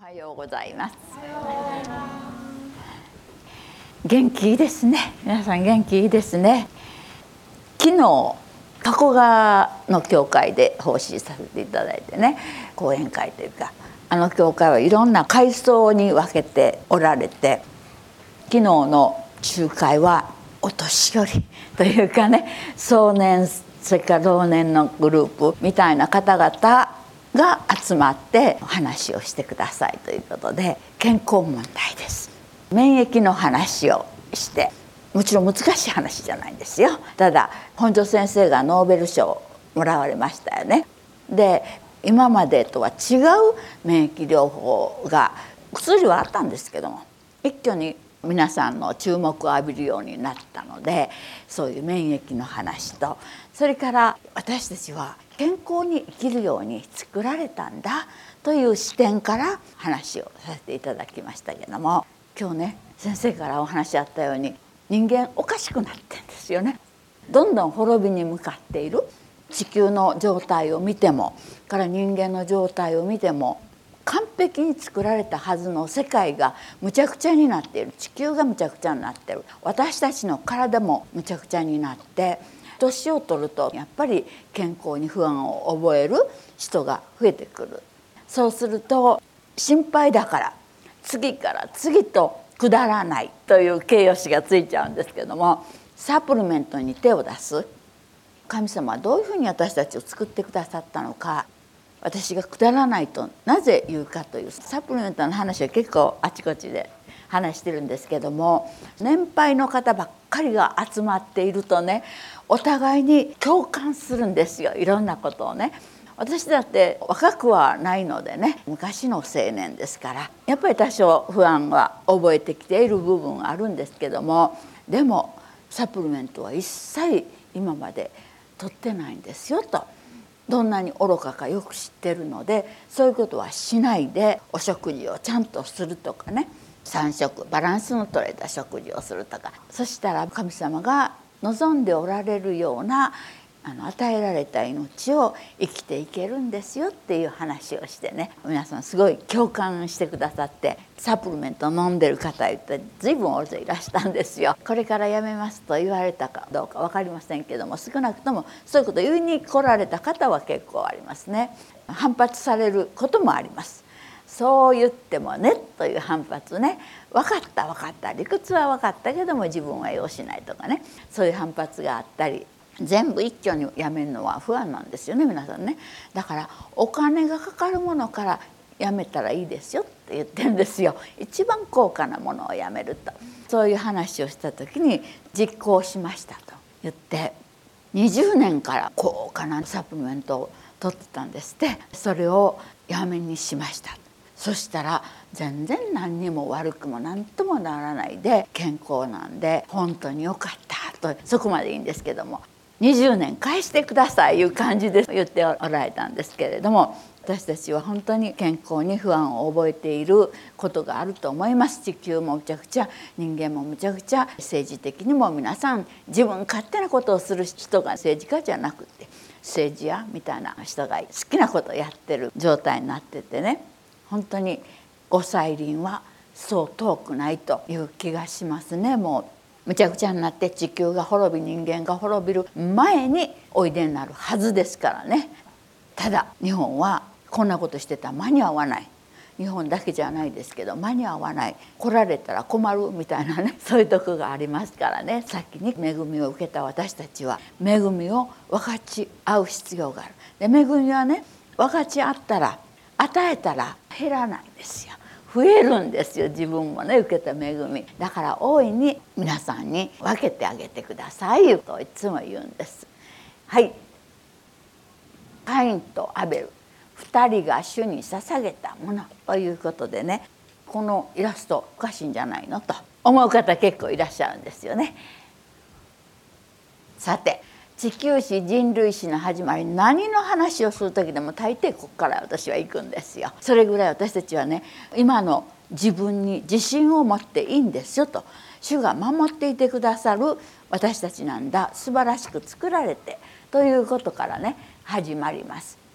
はようございます。元気いいですね。皆さん元気いいですね。昨日加古川の教会で奉仕させていただいてね、講演会というか、教会はいろんな階層に分けておられて、昨日の集会はお年寄りというかね、壮年それから老年のグループみたいな方々が集まって話をしてくださいということで、健康問題です。免疫の話をして、もちろん難しい話じゃないんですよ。ただ本庄先生がノーベル賞をもらわれましたよね。で今までとは違う免疫療法が、薬はあったんですけども、一挙に皆さんの注目を浴びるようになったので、そういう免疫の話と、それから私たちは健康に生きるように作られたんだという視点から話をさせていただきましたけども、今日ね、先生からお話あったように、人間おかしくなってんですよね。どんどん滅びに向かっている。地球の状態を見てもから人間の状態を見ても、完璧に作られたはずの世界がむちゃくちゃになっている。地球がむちゃくちゃになっている。私たちの体もむちゃくちゃになって、年を取るとやっぱり健康に不安を覚える人が増えてくる。そうすると心配だから次から次とくだらないという形容詞がついちゃうんですけども、サプリメントに手を出す。神様はどういうふうに私たちを作ってくださったのか、私がくだらないとなぜ言うかというサプリメントの話は結構あちこちで話してるんですけども、年配の方ばっかりが集まっているとね、お互いに共感するんですよ、いろんなことをね。私だって若くはないのでね、昔の青年ですから、やっぱり多少不安は覚えてきている部分はあるんですけども、でもサプリメントは一切今まで取ってないんですよと。どんなに愚かかよく知ってるので、そういうことはしないでお食事をちゃんとするとかね、3食バランスの取れた食事をするとか、そしたら神様が望んでおられるような与えられた命を生きていけるんですよっていう話をしてね、皆さんすごい共感してくださって、サプリメント飲んでる方言って随分大勢いらしたんですよ。これからやめますと言われたかどうか分かりませんけども、少なくともそういうことを言いに来られた方は結構ありますね。反発されることもあります。そう言ってもねという反発ね。分かった分かった、理屈は分かったけども自分は要しないとかね、そういう反発があったり、全部一挙にやめるのは不安なんですよね、皆さんね。だからお金がかかるものからやめたらいいですよって言ってるんですよ。一番高価なものをやめると。そういう話をした時に、実行しましたと言って、20年から高価なサプリメントを取ってたんですって。それをやめにしました。そしたら全然何にも悪くも何ともならないで健康なんで、本当によかったと、そこまでいいんですけども、20年返してくださいいう感じで言っておられたんですけれども、私たちは本当に健康に不安を覚えていることがあると思います。地球もむちゃくちゃ、人間もむちゃくちゃ、政治的にも皆さん自分勝手なことをする人が政治家じゃなくて、政治家みたいな人が好きなことをやってる状態になっててね、本当にご再臨はそう遠くないという気がしますね。もうむちゃくちゃになって地球が滅び、人間が滅びる前においでになるはずですからね。ただ日本はこんなことしてたら間に合わない。日本だけじゃないですけど間に合わない、来られたら困るみたいなね、そういうとこがありますからね。先に恵みを受けた私たちは恵みを分かち合う必要がある。で恵みはね、分かち合ったら、与えたら減らないんですよ。増えるんですよ、自分もね受けた恵みだから。大いに皆さんに分けてあげてくださいといつも言うんです。はい、カインとアベル2人が主に捧げたものということでね、このイラストおかしいんじゃないのと思う方結構いらっしゃるんですよね。さて、地球史人類史の始まり、何の話をする時でも大抵ここから私は行くんですよ。それぐらい私たちはね、今の自分に自信を持っていいんですよと、主が守っていてくださる私たちなんだ、素晴らしく作られてということからね始まります。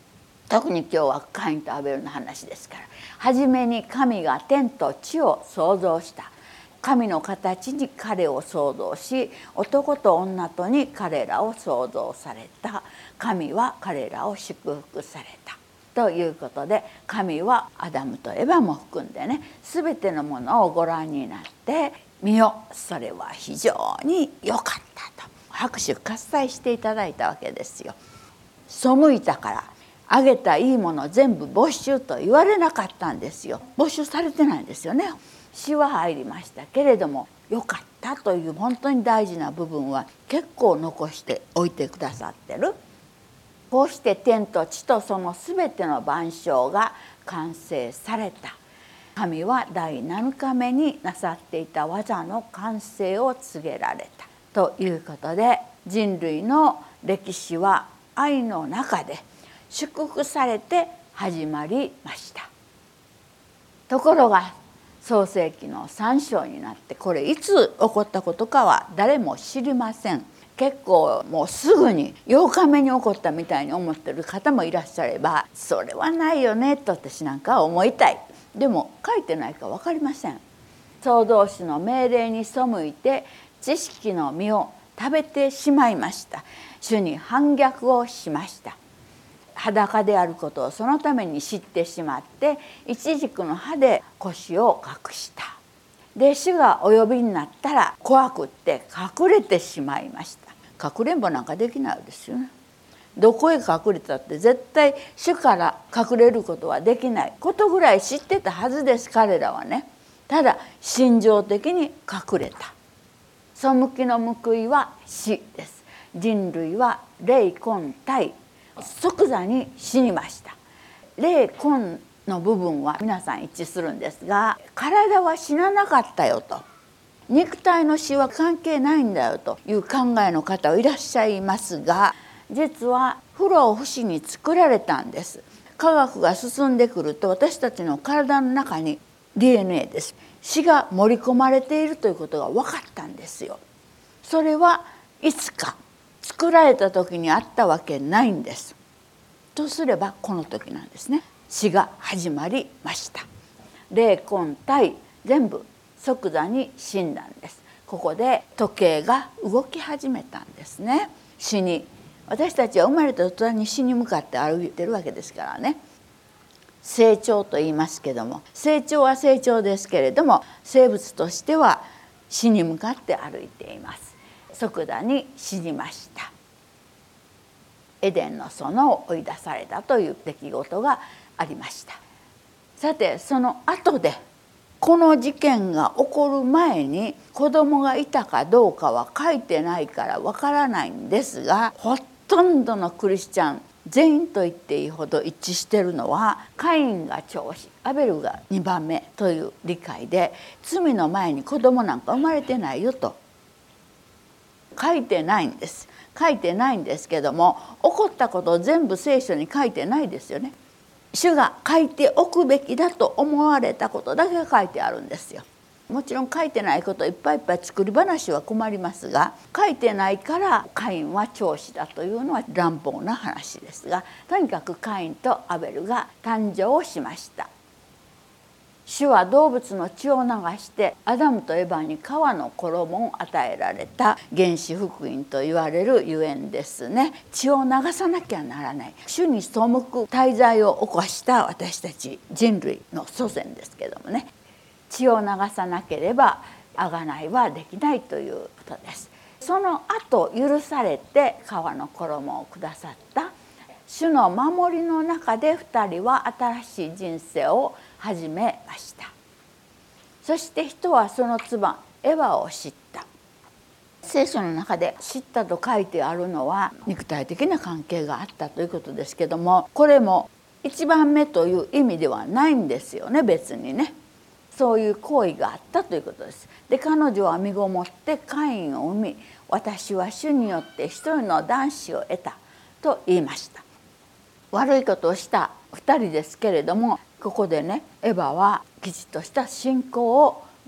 特に今日はカインとアベルの話ですから。初めに神が天と地を創造した。神の形に彼を創造し、男と女とに彼らを創造された。神は彼らを祝福された。ということで、神はアダムとエバも含んでね、全てのものをご覧になって「見よ、それは非常に良かった」と拍手喝采していただいたわけですよ。背いたからあげたいいもの全部没収と言われなかったんですよ。没収されてないんですよね。死は入りましたけれども、良かったという本当に大事な部分は結構残しておいてくださってる。こうして天と地とそのすべての万象が完成された。神は第7日目になさっていた技の完成を告げられたということで、人類の歴史は愛の中で祝福されて始まりました。ところが創世記の3章になって、これいつ起こったことかは誰も知りません。結構もうすぐに8日目に起こったみたいに思ってる方もいらっしゃれば、それはないよねと私なんかは思いたい。でも書いてないか分かりません。創造主の命令に背いて知識の実を食べてしまいました。主に反逆をしました。裸であることをそのために知ってしまって、イチジクの葉で腰を隠した。で、主がお呼びになったら怖くって隠れてしまいました。隠れんぼなんかできないですよね。どこへ隠れたって絶対主から隠れることはできないことぐらい知ってたはずです、彼らはね。ただ心情的に隠れた。背きの報いは死です。人類は霊魂体即座に死にました。霊魂の部分は皆さん一致するんですが、体は死ななかったよと、肉体の死は関係ないんだよという考えの方いらっしゃいますが、実は不老不死に作られたんです。科学が進んでくると、私たちの体の中に DNA です、死が盛り込まれているということが分かったんですよ。それはいつか作られた時にあったわけないんです。とすればこの時なんですね。死が始まりました。霊魂体全部即座に死んだんです。ここで時計が動き始めたんですね。死に、私たちは生まれた途端に死に向かって歩いてるわけですからね。成長と言いますけども、成長は成長ですけれども、生物としては死に向かって歩いています。即座に死にました。エデンの園を追い出されたという出来事がありました。さて、その後でこの事件が起こる前に子供がいたかどうかは書いてないからわからないんですが、ほとんどのクリスチャン全員と言っていいほど一致しているのは、カインが長子、アベルが2番目という理解で、罪の前に子供なんか生まれてないよと書いてないんです。書いてないんですけども、起こったことを全部聖書に書いてないですよね。主が書いておくべきだと思われたことだけが書いてあるんですよ。もちろん書いてないこといっぱいいっぱい作り話は困りますが、書いてないからカインは長子だというのは乱暴な話ですが、とにかくカインとアベルが誕生しました。主は動物の血を流してアダムとエバに皮の衣を与えられた原始福音と言われるゆえんですね。血を流さなきゃならない。主に背く大罪を起こした私たち人類の祖先ですけどもね、血を流さなければ贖いはできないということです。その後許されて皮の衣をくださった主の守りの中で2人は新しい人生を始めました。そして人はその妻エヴァを知った。聖書の中で知ったと書いてあるのは肉体的な関係があったということですけども、これも一番目という意味ではないんですよね。別にね、そういう行為があったということです。で、彼女は身ごもってカインを産み、私は主によって一人の男子を得たと言いました。悪いことをした2人ですけれども、ここでね、エヴァはきちっとした信仰を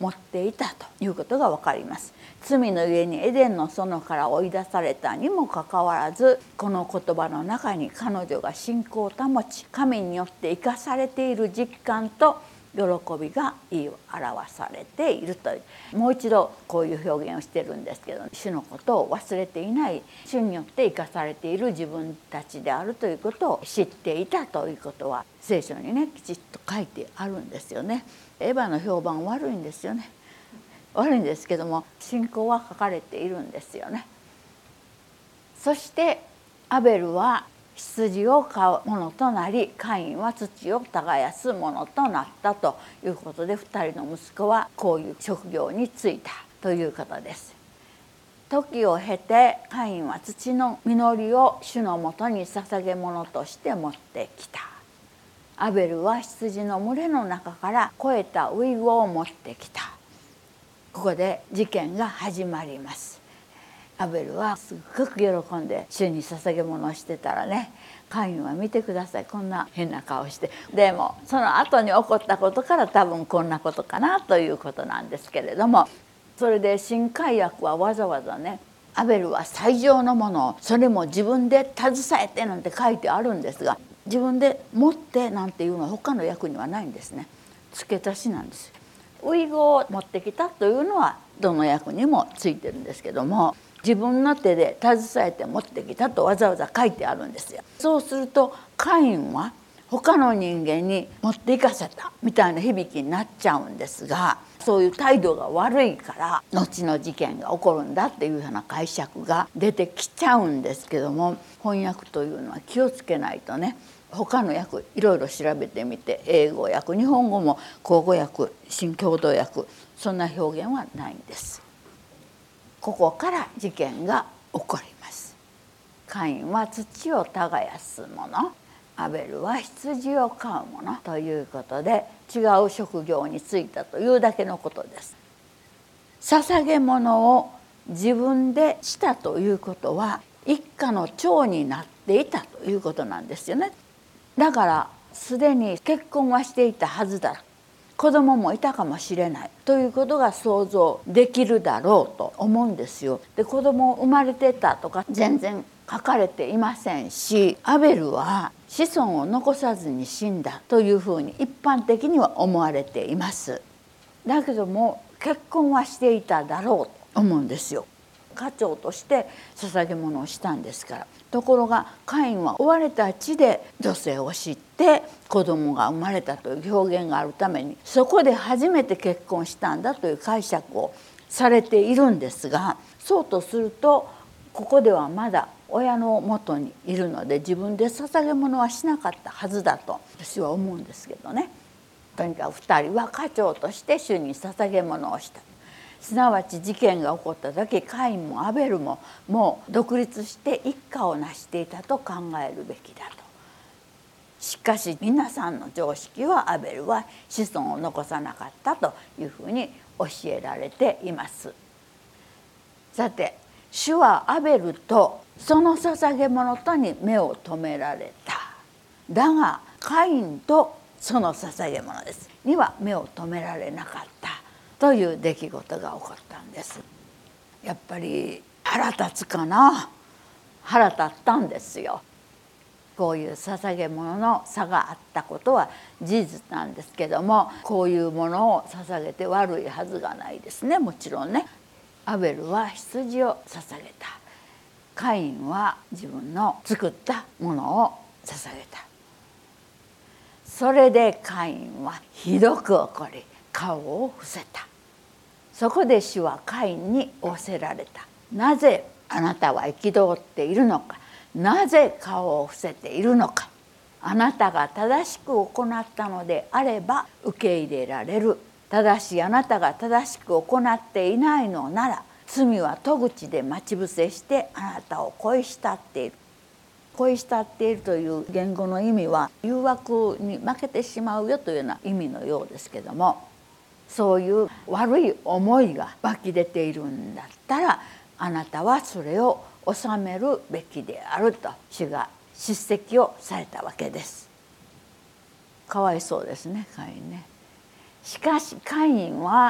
持っていたということが分かります。罪のゆえにエデンの園から追い出されたにもかかわらず、この言葉の中に彼女が信仰を保ち、神によって生かされている実感と喜びが言い表されているという、もう一度こういう表現をしてるんですけど、主のことを忘れていない、主によって生かされている自分たちであるということを知っていたということは聖書にねきちっと書いてあるんですよね。エヴァの評判悪いんですよね。悪いんですけども、信仰は書かれているんですよね。そしてアベルは羊を飼うものとなり、カインは土を耕すものとなったということで、2人の息子はこういう職業に就いたということです。時を経てカインは土の実りを主のもとに捧げ物として持ってきた。アベルは羊の群れの中から肥えたウイゴを持ってきた。ここで事件が始まります。アベルはすっごく喜んで主に捧げ物をしてたらね、カインは見てください、こんな変な顔して。でもその後に起こったことから多分こんなことかなということなんですけれども、それで新海訳はわざわざね、アベルは最上のものをそれも自分で携えてなんて書いてあるんですが、自分で持ってなんていうのは他の訳にはないんですね。付け足しなんです。ウイゴを持ってきたというのはどの訳にもついてるんですけども、自分の手で携えて持ってきたとわざわざ書いてあるんですよ。そうするとカインは他の人間に持っていかせたみたいな響きになっちゃうんですが、そういう態度が悪いから後の事件が起こるんだっていうような解釈が出てきちゃうんですけども、翻訳というのは気をつけないとね、他の訳いろいろ調べてみて、英語訳、日本語も口語訳、新共同訳、そんな表現はないんです。ここから事件が起こります。カインは土を耕す者、アベルは羊を飼う者ということで、違う職業に就いたというだけのことです。捧げ物を自分でしたということは一家の長になっていたということなんですよね。だからすでに結婚はしていたはずだ、子供もいたかもしれないということが想像できるだろうと思うんですよ。で、子供生まれてたとか全然書かれていませんし、アベルは子孫を残さずに死んだというふうに一般的には思われています。だけども結婚はしていただろうと思うんですよ。家長として捧げ物をしたんですから。ところがカインは追われた地で女性を知って子供が生まれたという表現があるために、そこで初めて結婚したんだという解釈をされているんですが、そうとするとここではまだ親のもとにいるので自分で捧げ物はしなかったはずだと私は思うんですけどね。とにかく2人は家長として主に捧げ物をした。すなわち事件が起こった時、カインもアベルももう独立して一家を成していたと考えるべきだと。しかし皆さんの常識はアベルは子孫を残さなかったというふうに教えられています。さて、主はアベルとその捧げ物とに目を留められた。だがカインとその捧げ物ですには目を留められなかったという出来事が起こったんです。やっぱり腹立つかな。腹立ったんですよ。こういう捧げ物の差があったことは事実なんですけども、こういうものを捧げて悪いはずがないですね。もちろんね。アベルは羊を捧げた。カインは自分の作ったものを捧げた。それでカインはひどく怒り顔を伏せた。そこで主はカインに仰せられた。なぜあなたは憤っているのか。なぜ顔を伏せているのか。あなたが正しく行ったのであれば受け入れられる。ただしあなたが正しく行っていないのなら、罪は戸口で待ち伏せしてあなたを恋したっている。恋したっているという言語の意味は誘惑に負けてしまうよというような意味のようですけども、そういう悪い思いが湧き出ているんだったら、あなたはそれを収めるべきであると主が叱責をされたわけです。かわいそうですね、カインね。しかしカインは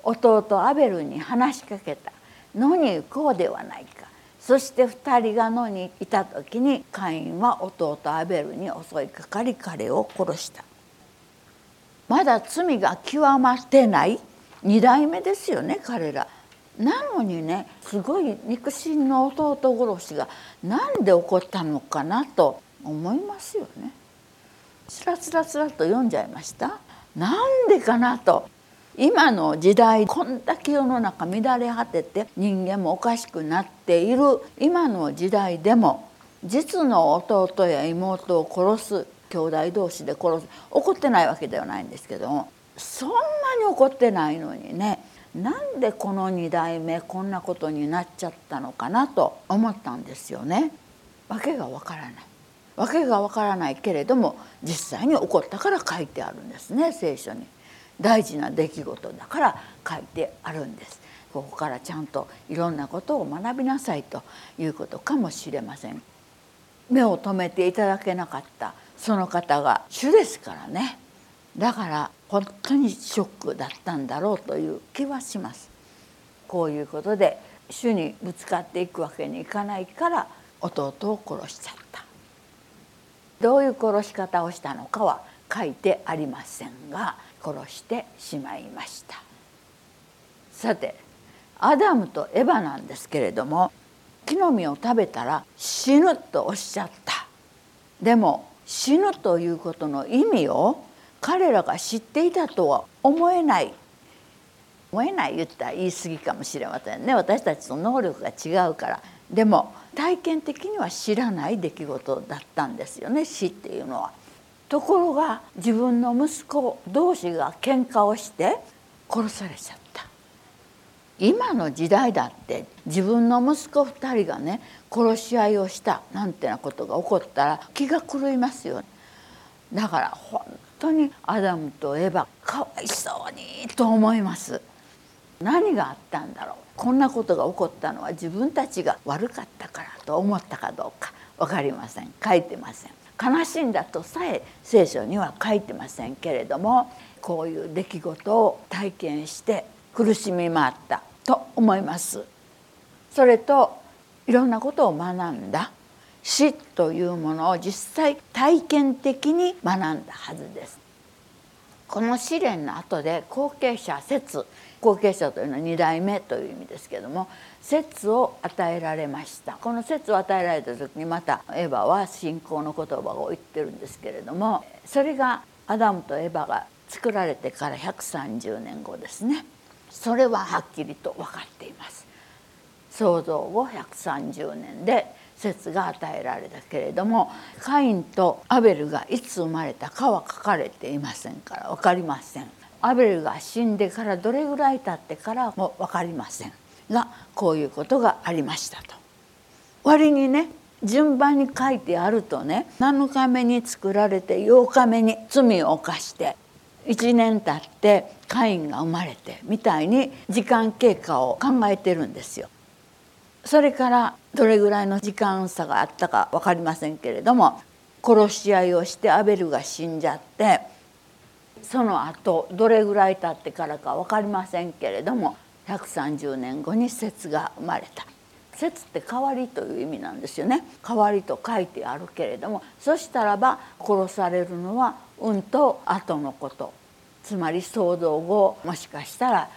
弟アベルに話しかけた。野に行こうではないか。そして2人が野にいた時にカインは弟アベルに襲いかかり彼を殺した。まだ罪が極まってない2代目ですよね彼ら。なのにね、すごい肉親の弟殺しがなんで起こったのかなと思いますよね。つらつらつらと読んじゃいました。なんでかなと。今の時代こんだけ世の中乱れ果てて人間もおかしくなっている今の時代でも、実の弟や妹を殺す、兄弟同士で殺す、怒ってないわけではないんですけども、そんなに怒ってないのにね、なんでこの2代目こんなことになっちゃったのかなと思ったんですよね。わけがわからない。わけがわからないけれども実際に起こったから書いてあるんですね、聖書に。大事な出来事だから書いてあるんです。ここからちゃんといろんなことを学びなさいということかもしれません。目を留めていただけなかったその方が主ですからね。だから本当にショックだったんだろうという気はします。こういうことで主にぶつかっていくわけにいかないから弟を殺しちゃった。どういう殺し方をしたのかは書いてありませんが、殺してしまいました。さてアダムとエバなんですけれども、木の実を食べたら死ぬとおっしゃった。でも死ぬということの意味を彼らが知っていたとは思えない。思えない言ったら言い過ぎかもしれませんね。私たちと能力が違うから。でも体験的には知らない出来事だったんですよね、死っていうのは。ところが自分の息子同士が喧嘩をして殺されちゃった。今の時代だって自分の息子2人がね殺し合いをしたなんてなことが起こったら気が狂いますよ。だから本当にアダムとエバかわいそうにと思います。何があったんだろう。こんなことが起こったのは自分たちが悪かったからと思ったかどうか分かりません。書いてません。悲しんだとさえ聖書には書いてませんけれども、こういう出来事を体験して苦しみ回ったと思います。それといろんなことを学んだ。死というものを実際体験的に学んだはずです。この試練の後で後継者節、後継者というのは2代目という意味ですけども、節を与えられました。この節を与えられた時にまたエヴァは信仰の言葉を言ってるんですけれども、それがアダムとエヴァが作られてから130年後ですね。それははっきりと分かっています。創造後130年で節が与えられたけれども、カインとアベルがいつ生まれたかは書かれていませんから分かりません。アベルが死んでからどれぐらい経ってからも分かりませんが、こういうことがありましたと。割にね、順番に書いてあるとね、7日目に作られて8日目に罪を犯して1年経ってカインが生まれてみたいに時間経過を考えてるんですよ。それからどれぐらいの時間差があったか分かりませんけれども、殺し合いをしてアベルが死んじゃって、その後どれぐらい経ってからか分かりませんけれども130年後に節が生まれた。節って代わりという意味なんですよね。代わりと書いてあるけれども、そしたらば殺されるのはと後のこと、つまり創造後もしかしたら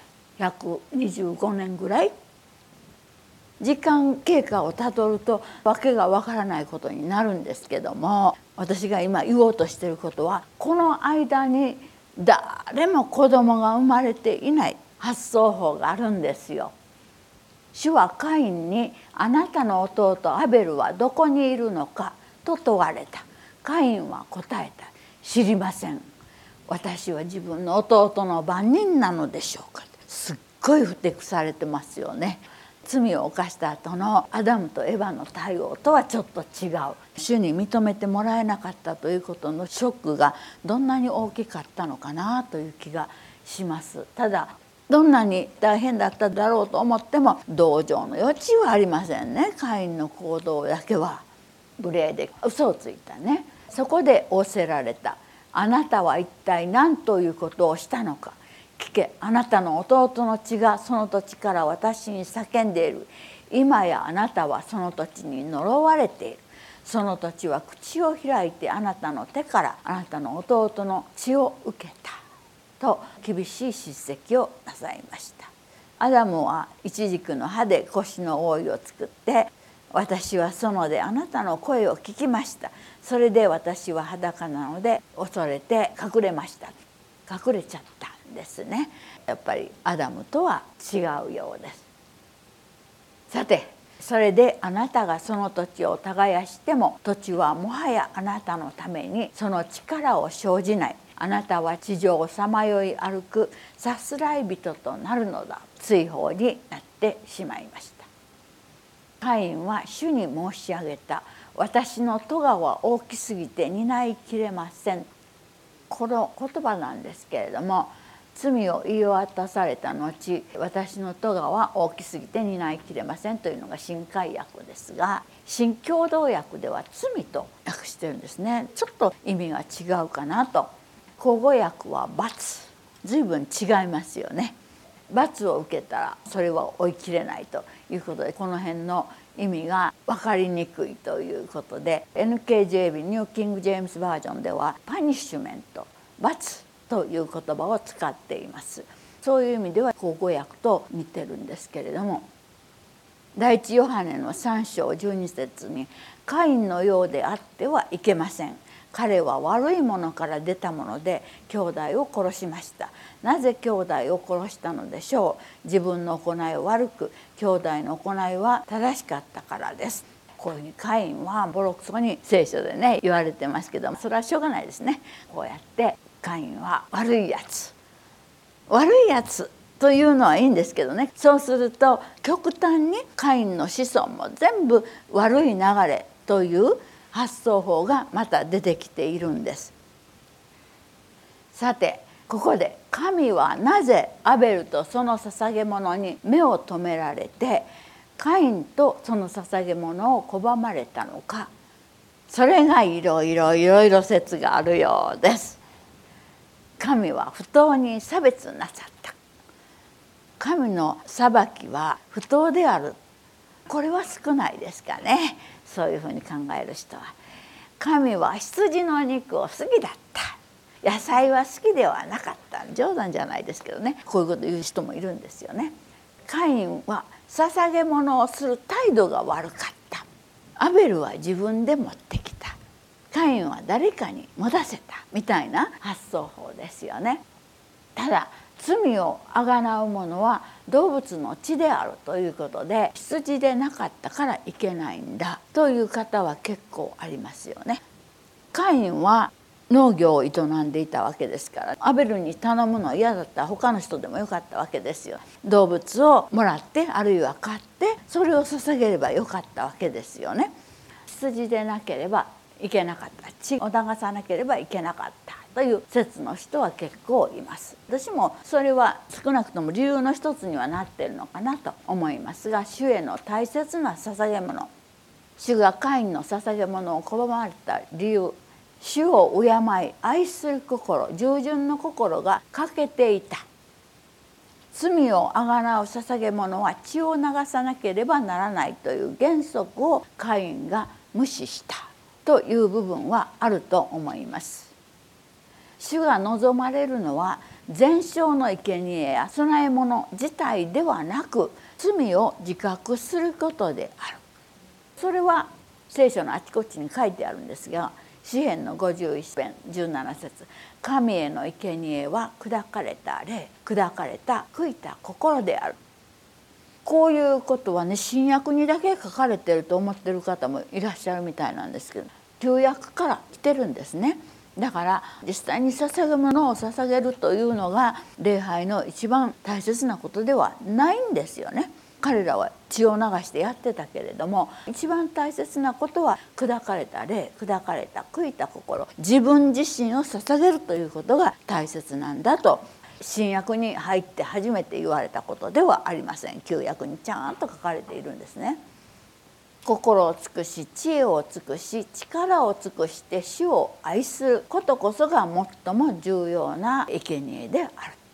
125年ぐらい。時間経過をたどると訳がわからないことになるんですけども、私が今言おうとしていることは、この間に誰も子供が生まれていない発想法があるんですよ。主はカインに「あなたの弟アベルはどこにいるのか?」と問われた。カインは答えた。知りません。私は自分の弟の番人なのでしょうか。すっごいふてくされてますよね。罪を犯した後のアダムとエバの対応とはちょっと違う。主に認めてもらえなかったということのショックがどんなに大きかったのかなという気がします。ただどんなに大変だっただろうと思っても同情の余地はありませんね。カインの行動だけは無礼で嘘をついたね。そこで仰せられた。あなたは一体何ということをしたのか。 聞け、あなたの弟の血がその土地から私に叫んでいる。今やあなたはその土地に呪われている。その土地は口を開いてあなたの手からあなたの弟の血を受けたと厳しい叱責をなさいました。アダムはイチジクの葉で腰の覆いを作って、私は園であなたの声を聞きました。それで私は裸なので恐れて隠れました。隠れちゃったんですね。やっぱりアダムとは違うようです。さて、それであなたがその土地を耕しても土地はもはやあなたのためにその力を生じない。あなたは地上をさまよい歩くさすらい人となるのだ。追放になってしまいました。カインは主に申し上げた。私の咎は大きすぎて担いきれません。この言葉なんですけれども、罪を言い渡された後、私の咎は大きすぎて担いきれませんというのが新海訳ですが、新共同訳では罪と訳してるんですね。ちょっと意味が違うかなと。口語訳は罰、随分違いますよね。罰を受けたらそれは追いきれないということで、この辺の意味が分かりにくいということで、 NKJV ニューキング・ジェームスバージョンではパニッシュメント、罰という言葉を使っています。そういう意味では口語訳と似てるんですけれども、第一ヨハネの3章12節に、カインのようであってはいけません。彼は悪いものから出たもので兄弟を殺しました。なぜ兄弟を殺したのでしょう。自分の行いは悪く、兄弟の行いは正しかったからです。こういうふうにカインはボロクソに聖書でね言われてますけども、それはしょうがないですね。こうやってカインは悪いやつ、悪いやつというのはいいんですけどね、そうすると極端にカインの子孫も全部悪い流れという発想法がまた出てきているんです。さて、ここで神はなぜアベルとその捧げ物に目を留められてカインとその捧げ物を拒まれたのか、それがいろいろ説があるようです。神は不当に差別なさった。神の裁きは不当である。これは少ないですかね。そういうふうに考える人は。神は羊の肉を好きだった。野菜は好きではなかった。冗談じゃないですけどね、こういうこと言う人もいるんですよね。カインは捧げ物をする態度が悪かった。アベルは自分で持ってきた。カインは誰かに持たせたみたいな発想法ですよね。ただ罪をあがなう者は動物の血であるということで、羊でなかったからいけないんだという方は結構ありますよね。カインは農業を営んでいたわけですから、アベルに頼むの嫌だったら他の人でもよかったわけですよ。動物をもらってあるいは買ってそれを捧げればよかったわけですよね。羊でなければいけなかった、血を流さなければいけなかったという説の人は結構います。私もそれは少なくとも理由の一つにはなっているのかなと思いますが、主への大切な捧げ物、主がカインの捧げ物を拒まれた理由、主を敬い愛する心、従順の心が欠けていた。罪をあがなう捧げ物は血を流さなければならないという原則をカインが無視したという部分はあると思います。主が望まれるのは全焼の生贄や供え物自体ではなく、罪を自覚することである。それは聖書のあちこちに書いてあるんですが、詩編の51編17節、神への生贄は砕かれた霊、砕かれた悔いた心である。こういうことはね、新約にだけ書かれていると思っている方もいらっしゃるみたいなんですけど、旧約から来てるんですね。だから実際に捧げ物を捧げるというのが礼拝の一番大切なことではないんですよね。彼らは血を流してやってたけれども、一番大切なことは砕かれた霊、砕かれた悔いた心、自分自身を捧げるということが大切なんだと、新約に入って初めて言われたことではありません。旧約にちゃんと書かれているんですね。心を尽くし、知恵を尽くし、力を尽くして主を愛することこそが最も重要な生贄である。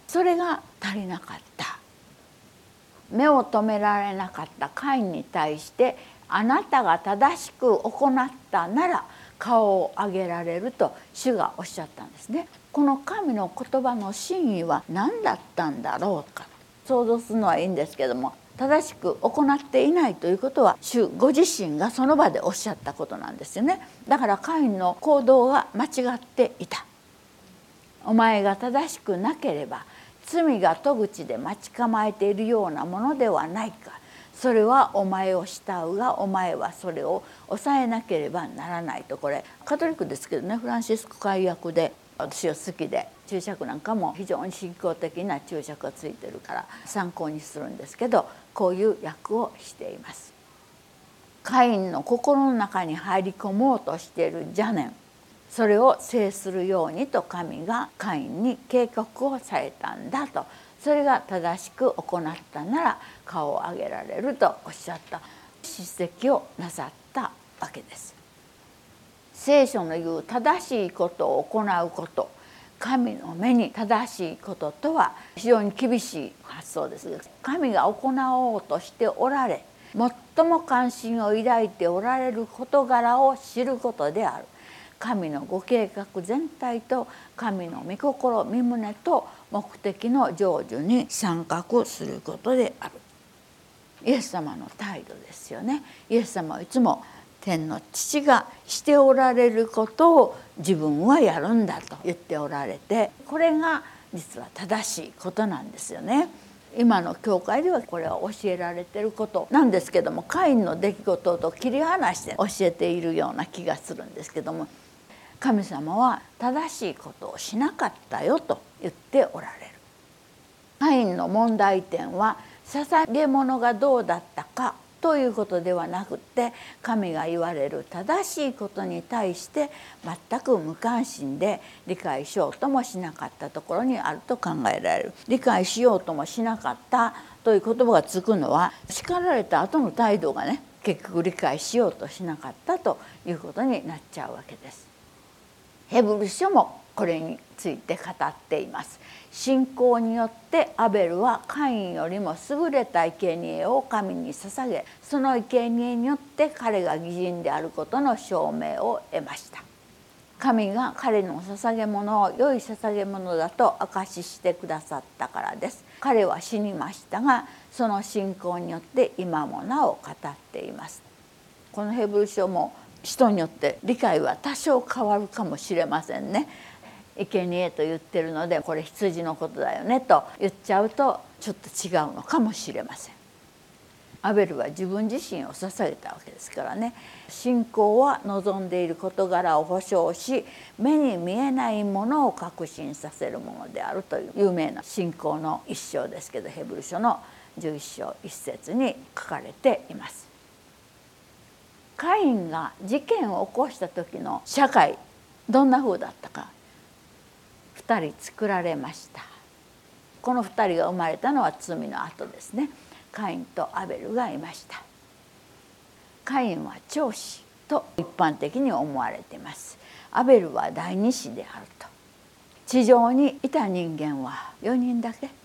それが足りなかった。目を留められなかったカインに対して、あなたが正しく行ったなら顔を上げられると主がおっしゃったんですね。この神の言葉の真意は何だったんだろうか、想像するのはいいんですけども、正しく行っていないということは主ご自身がその場でおっしゃったことなんですよね。だからカインの行動は間違っていた。お前が正しくなければ罪が戸口で待ち構えているようなものではないか。それはお前を慕うが、お前はそれを抑えなければならない。と、これカトリックですけどね、フランシスコ改訳で私は好きで、注釈なんかも非常に信仰的な注釈がついてるから参考にするんですけど、こういう訳をしています。カインの心の中に入り込もうとしている邪念、それを制するようにと神がカインに警告をされたんだと。それが正しく行ったなら顔を上げられるとおっしゃった叱責をなさったわけです。聖書の言う正しいことを行うこと、神の目に正しいこととは非常に厳しい発想です。神が行おうとしておられ、最も関心を抱いておられる事柄を知ることである。神のご計画全体と神の御心御胸と目的の成就に参画することである。イエス様の態度ですよね。イエス様はいつも天の父がしておられることを自分はやるんだと言っておられて、これが実は正しいことなんですよね。今の教会ではこれは教えられていることなんですけども、カインの出来事と切り離して教えているような気がするんですけども、神様は正しいことをしなかったよと言っておられる。カインの問題点は捧げ物がどうだったかということではなくて、神が言われる正しいことに対して全く無関心で理解しようともしなかったところにあると考えられる。理解しようともしなかったという言葉がつくのは、叱られた後の態度がね、結局理解しようとしなかったということになっちゃうわけです。ヘブル書もこれについて語っています。信仰によってアベルはカインよりも優れた生贄を神に捧げ、その生贄によって彼が義人であることの証明を得ました。神が彼の捧げ物を良い捧げ物だと証ししてくださったからです。彼は死にましたが、その信仰によって今もなお語っています。このヘブル書も人によって理解は多少変わるかもしれませんね。生贄と言ってるのでこれ羊のことだよねと言っちゃうとちょっと違うのかもしれません。アベルは自分自身を捧げたわけですからね。信仰は望んでいる事柄を保証し、目に見えないものを確信させるものであるという有名な信仰の一章ですけど、ヘブル書の11章1節に書かれています。カインが事件を起こした時の社会どんな風だったか。2人作られました。この2人が生まれたのは罪の後ですね。カインとアベルがいました。カインは長子と一般的に思われています。アベルは第二子であると。地上にいた人間は4人だけ。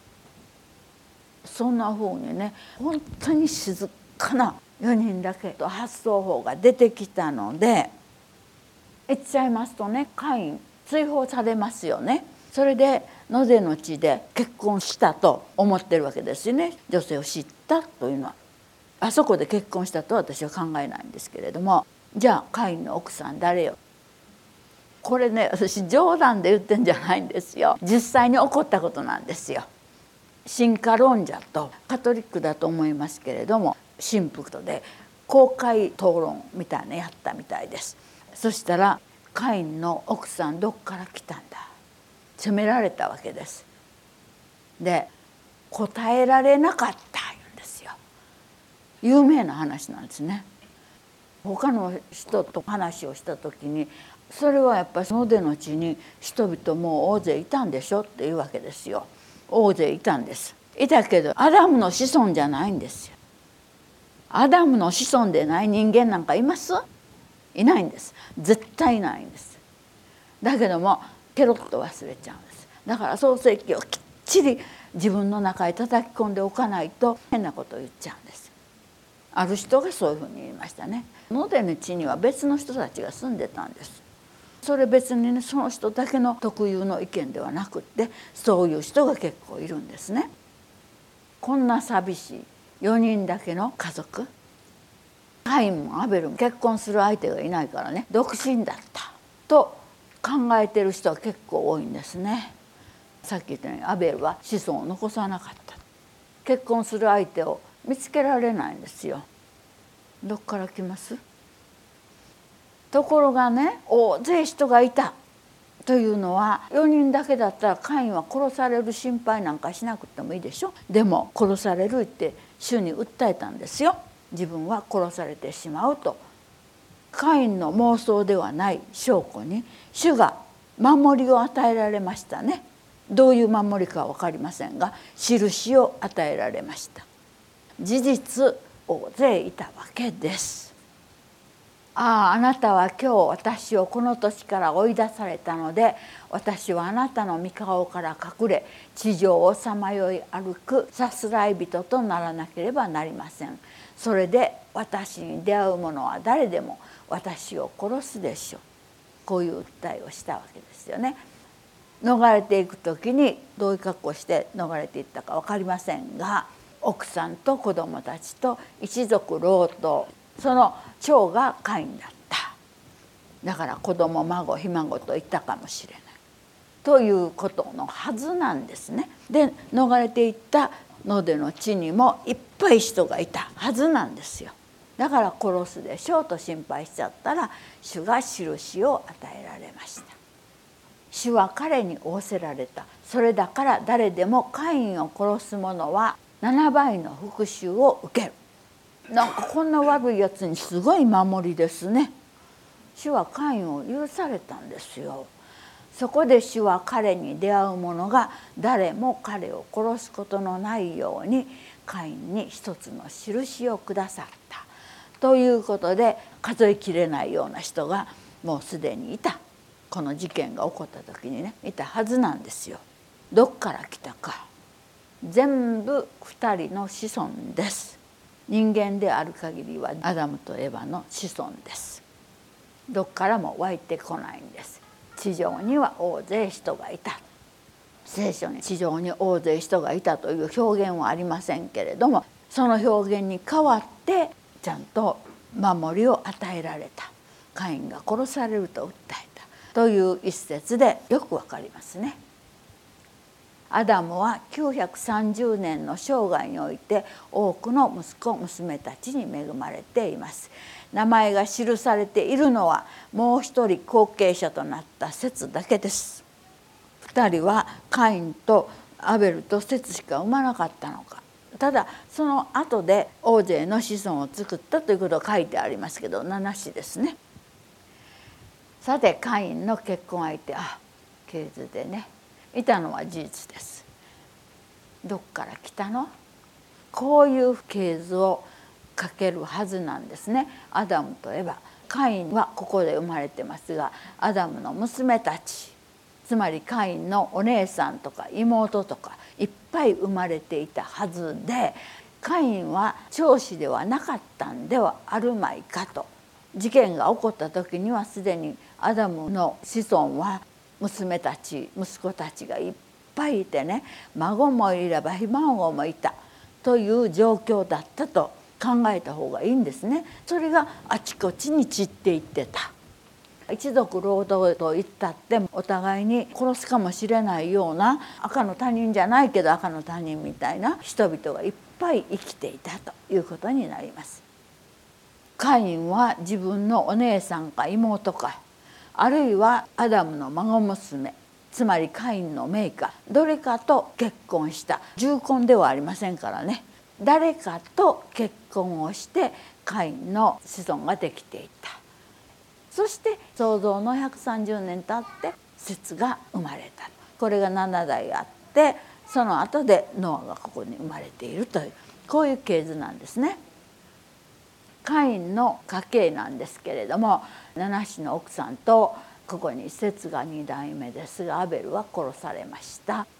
そんな風にね、本当に静かな4人だけと発想法が出てきたので、言っちゃいますとね、カイン追放されますよね。それで野での地で結婚したと思ってるわけですよね。女性を知ったというのはあそこで結婚したと私は考えないんですけれども、じゃあカインの奥さん誰よ。これね、私冗談で言ってんじゃないんですよ。実際に起こったことなんですよ。進化論者とカトリックだと思いますけれども、神父とで公開討論みたいなやったみたいです。そしたらカインの奥さんどっから来たんだ、責められたわけです。で答えられなかった言うんですよ。有名な話なんですね。他の人と話をした時に、それはやっぱり野での地に人々もう大勢いたんでしょっていうわけですよ。大勢いたんです。いたけどアダムの子孫じゃないんですよ。アダムの子孫でない人間なんかいます？いないんです。絶対いないんです。だけどもケロッと忘れちゃうんです。だから創世記をきっちり自分の中へ叩き込んでおかないと変なことを言っちゃうんです。ある人がそういうふうに言いましたね。野手の地には別の人たちが住んでたんです。それ別にね、その人だけの特有の意見ではなくって、そういう人が結構いるんですね。こんな寂しい4人だけの家族、カインもアベルも結婚する相手がいないからね、独身だったと考えてる人は結構多いんですね。さっき言ったようにアベルは子孫を残さなかった。結婚する相手を見つけられないんですよ。どっから来ます？ところがね、大勢人がいたというのは、4人だけだったらカインは殺される心配なんかしなくてもいいでしょ。でも殺されるって主に訴えたんですよ。自分は殺されてしまうと。カインの妄想ではない証拠に主が守りを与えられましたね。どういう守りかは分かりませんが、印を与えられました。事実大勢いたわけです。あなたは今日私をこの土地から追い出されたので、私はあなたの御顔から隠れ、地上をさまよい歩くさすらい人とならなければなりません。それで私に出会う者は誰でも私を殺すでしょう。こういう訴えをしたわけですよね。逃れていく時にどういう格好して逃れていったか分かりませんが、奥さんと子供たちと一族郎党、その長がカインだった。だから子供孫ひ孫といったかもしれないということのはずなんですね。で逃れていった野での地にもいっぱい人がいたはずなんですよ。だから殺すでしょうと心配しちゃったら、主が印を与えられました。主は彼に仰せられた。それだから誰でもカインを殺す者は7倍の復讐を受ける。なんかこんな悪いやつにすごい守りですね。主はカインを許されたんですよ。そこで主は彼に出会う者が誰も彼を殺すことのないようにカインに一つの印をくださったということで、数えきれないような人がもうすでにいた。この事件が起こった時にね、いたはずなんですよ。どっから来たか、全部2人の子孫です。人間である限りはアダムとエバの子孫です。どっからも湧いてこないんです。地上には大勢人がいた。聖書に地上に大勢人がいたという表現はありませんけれども、その表現に代わってちゃんと守りを与えられた。カインが殺されると訴えたという一節でよくわかりますね。アダムは930年の生涯において多くの息子娘たちに恵まれています。名前が記されているのはもう一人後継者となったセツだけです。2人はカインとアベルとセツしか生まなかったのか。ただその後で大勢の子孫を作ったということが書いてありますけど、7子ですね。さてカインの結婚相手、系図でねいたのは事実です。どっから来たの？こういう系図を書けるはずなんですね。アダムとエバ、カインはここで生まれてますが、アダムの娘たち、つまりカインのお姉さんとか妹とかいっぱい生まれていたはずで、カインは長子ではなかったんではあるまいかと。事件が起こった時にはすでにアダムの子孫は娘たち息子たちがいっぱいいてね、孫もいればひ孫もいたという状況だったと考えた方がいいんですね。それがあちこちに散っていってた。一族労働と言ったってお互いに殺すかもしれないような赤の他人じゃないけど赤の他人みたいな人々がいっぱい生きていたということになります。カインは自分のお姉さんか妹か、あるいはアダムの孫娘、つまりカインの姪か、どれかと結婚した。重婚ではありませんからね。誰かと結婚をしてカインの子孫ができていった。そして創造の130年経ってセツが生まれた。これが7代あって、その後でノアがここに生まれているという、こういう系図なんですね。カインの家系なんですけれども、7子の奥さんとここにセツが2代目ですが、アベルは殺されました。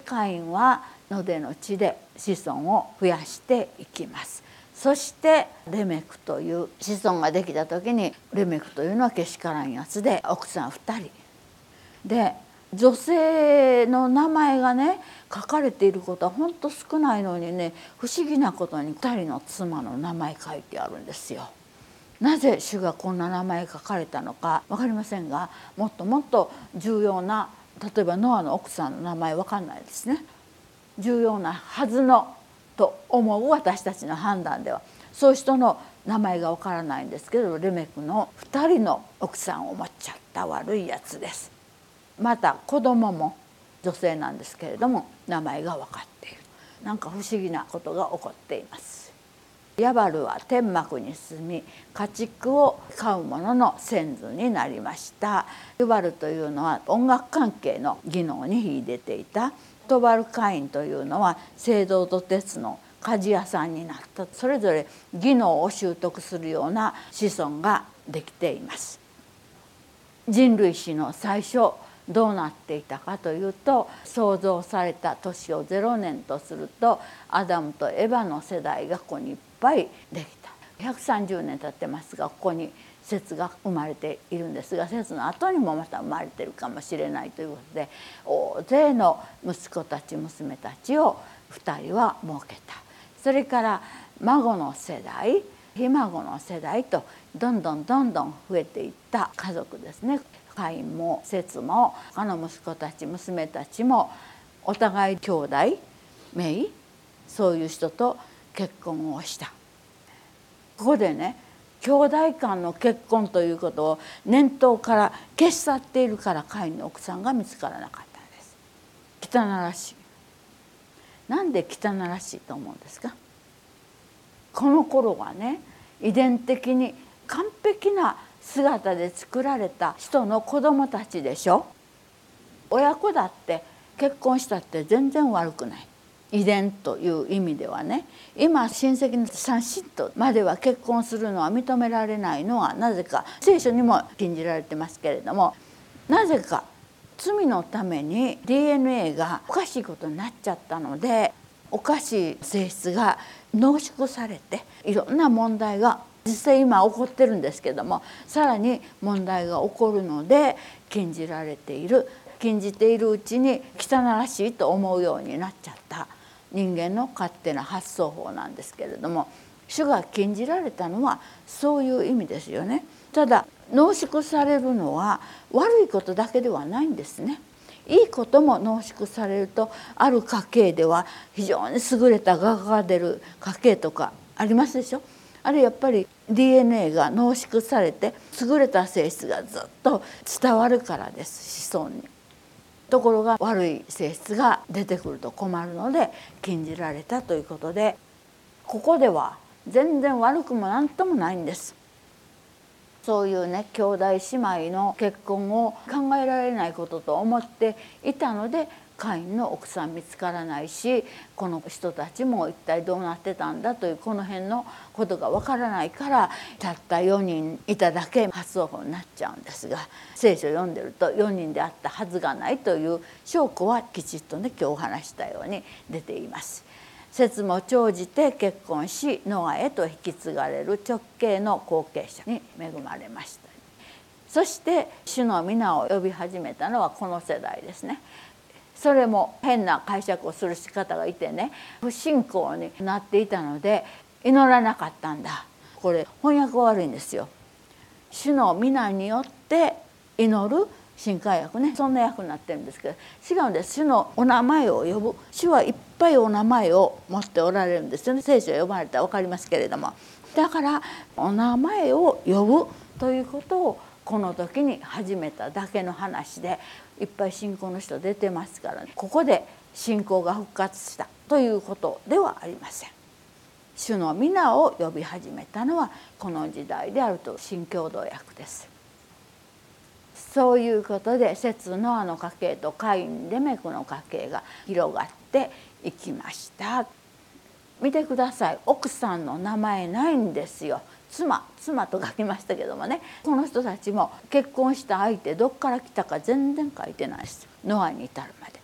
カインは野での地で子孫を増やしていきます。そしてレメクという子孫ができた時に、レメクというのはけしからんやつで奥さん2人で、女性の名前がね書かれていることは本当少ないのにね、不思議なことに2人の妻の名前書いてあるんですよ。なぜ主がこんな名前書かれたのか分かりませんが、もっともっと重要な、例えばノアの奥さんの名前分かんないですね。重要なはずのと思う私たちの判断ではそういう人の名前が分からないんですけど、レメクの2人の奥さんを持っちゃった悪いやつです。また子供も女性なんですけれども名前が分かっている。なんか不思議なことが起こっています。ヤバルは天幕に住み、家畜を飼う者の先祖になりました。ヤバルというのは音楽関係の技能に秀でていた。トバルカインというのは青銅と鉄の鍛冶屋さんになった。それぞれ技能を習得するような子孫ができています。人類史の最初どうなっていたかというと、創造された年を0年とするとアダムとエバの世代がここにいっぱいできた。130年経ってますが、ここにセツが生まれているんですが、セツの後にもまた生まれてるかもしれないということで、大勢の息子たち娘たちを2人は設けた。それから孫の世代、ひ孫の世代とどんどん増えていった家族ですね。カインもセツも他の息子たち娘たちもお互い兄弟姪、そういう人と結婚をした。ここでね、兄弟間の結婚ということを念頭から消し去っているから、カインの奥さんが見つからなかったんです。汚らしい。なんで汚らしいと思うんですか。この頃はね、遺伝的に完璧な姿で作られた人の子供たちでしょ。親子だって結婚したって全然悪くない。遺伝という意味ではね、今親戚の三親とまでは結婚するのは認められないのはなぜか、聖書にも禁じられてますけれども、なぜか罪のために DNA がおかしいことになっちゃったので、おかしい性質が濃縮されていろんな問題が実際今起こってるんですけども、さらに問題が起こるので禁じられている。禁じているうちに汚らしいと思うようになっちゃった人間の勝手な発想法なんですけれども、主が禁じられたのはそういう意味ですよね。ただ濃縮されるのは悪いことだけではないんですね。いいことも濃縮されると、ある家系では非常に優れた画家が出る家系とかありますでしょ。あれやっぱり DNA が濃縮されて優れた性質がずっと伝わるからです、子孫に。ところが悪い性質が出てくると困るので禁じられたということで、ここでは全然悪くも何ともないんです。そういうね、兄弟姉妹の結婚を考えられないことと思っていたので、カインの奥さん見つからないし、この人たちも一体どうなってたんだというこの辺のことがわからないから、たった4人いただけ発想法になっちゃうんですが、聖書を読んでると4人であったはずがないという証拠はきちっとね、今日お話したように出ています。セツも長じて結婚し、ノアへと引き継がれる直系の後継者に恵まれました。そして主の皆を呼び始めたのはこの世代ですね。それも変な解釈をする方がいてね、不信仰になっていたので祈らなかったんだ。これ翻訳が悪いんですよ。主の皆によって祈る新海訳ね、そんな訳になってるんですけど、違うんです。主のお名前を呼ぶ。主はいっぱいお名前を持っておられるんですよね。聖書を読まれたら分かりますけれども、だからお名前を呼ぶということをこの時に始めただけの話で、いっぱい信仰の人出てますから、ここで信仰が復活したということではありません。主の皆を呼び始めたのはこの時代であると新共同訳です。そういうことでセツノアの家系とカインレメクの家系が広がっていきました。見てください、奥さんの名前ないんですよ。妻と書きましたけどもね、この人たちも結婚した相手どっから来たか全然書いてないです、ノアに至るまで。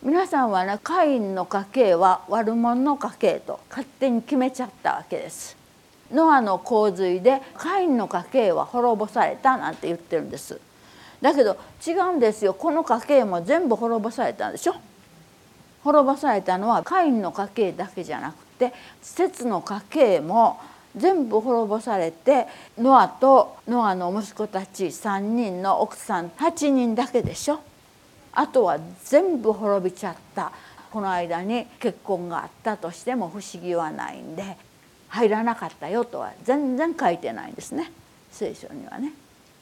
皆さんはね、カインの家系は悪者の家系と勝手に決めちゃったわけです。ノアの洪水でカインの家系は滅ぼされたなんて言ってるんです。だけど違うんですよ。この家系も全部滅ぼされたんでしょ。滅ぼされたのはカインの家系だけじゃなくて、セツの家系も全部滅ぼされて、ノアとノアの息子たち3人の奥さん8人だけでしょ。あとは全部滅びちゃった。この間に結婚があったとしても不思議はないんで、入らなかったよとは全然書いてないんですね、聖書にはね。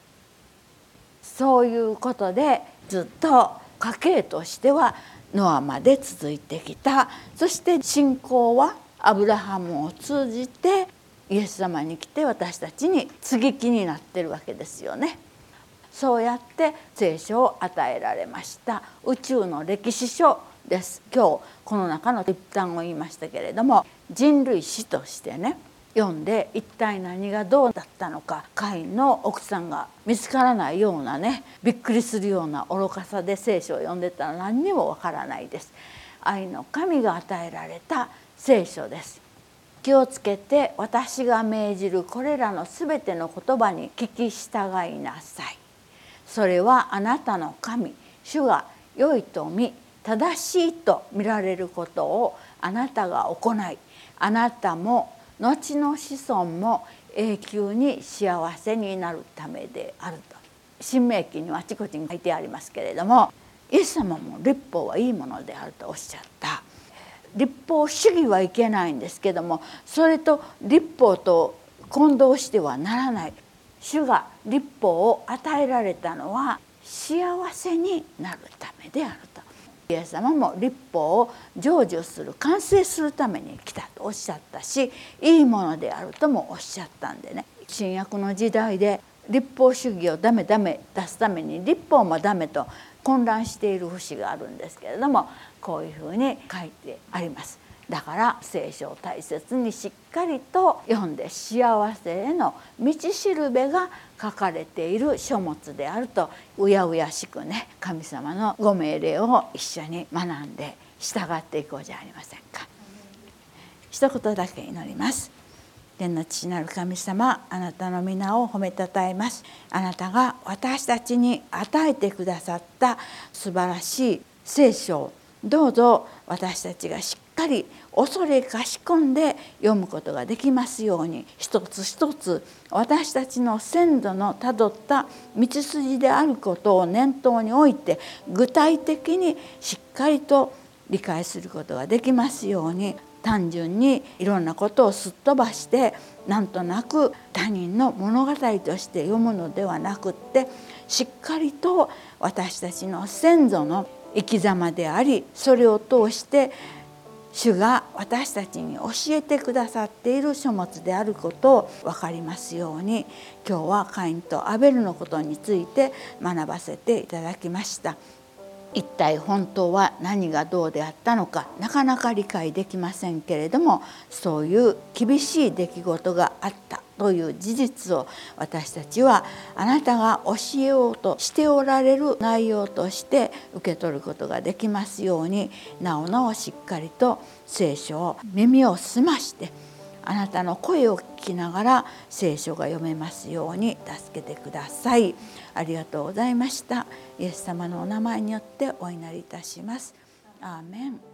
そういうことでずっと家系としてはノアまで続いてきた。そして信仰はアブラハムを通じてイエス様に来て私たちに接ぎ木になってるわけですよね。そうやって聖書を与えられました。宇宙の歴史書です。今日この中の一端を言いましたけれども、人類史としてね読んで一体何がどうだったのか、カインの奥さんが見つからないようなね、びっくりするような愚かさで聖書を読んでたら何にもわからないです。愛の神が与えられた聖書です。気をつけて私が命じるこれらのすべての言葉に聞き従いなさい。それはあなたの神主が良いと見正しいと見られることをあなたが行い、あなたも後の子孫も永久に幸せになるためであると。新明記にはあちこちに書いてありますけれども、イエス様も律法はいいものであるとおっしゃった。律法主義はいけないんですけども、それと律法と混同してはならない。主が律法を与えられたのは幸せになるためであると。イエス様も律法を成就する、完成するために来たとおっしゃったし、いいものであるともおっしゃったんでね、新約の時代で律法主義をダメ出すために律法もダメと混乱している節があるんですけれども、こういうふうに書いてあります。だから聖書を大切にしっかりと読んで、幸せへの道しるべが書かれている書物であるとうやうやしくね、神様のご命令を一緒に学んで従っていこうじゃありませんか。一言だけ祈ります。天の父なる神様、あなたの皆を褒めたたえます。あなたが私たちに与えてくださった素晴らしい聖書をどうぞ私たちがしっかり恐れかしこんで読むことができますように、一つ一つ私たちの先祖のたどった道筋であることを念頭に置いて、具体的にしっかりと理解することができますように、単純にいろんなことをすっ飛ばしてなんとなく他人の物語として読むのではなくって、しっかりと私たちの先祖の生き様であり、それを通して主が私たちに教えてくださっている書物であることを分かりますように、今日はカインとアベルのことについて学ばせていただきました。一体本当は何がどうであったのかなかなか理解できませんけれども、そういう厳しい出来事があったという事実を私たちはあなたが教えようとしておられる内容として受け取ることができますように、なおなおしっかりと聖書を耳を澄ましてあなたの声を聞きながら聖書が読めますように助けてください。ありがとうございました。イエス様のお名前によってお祈りいたします。アーメン。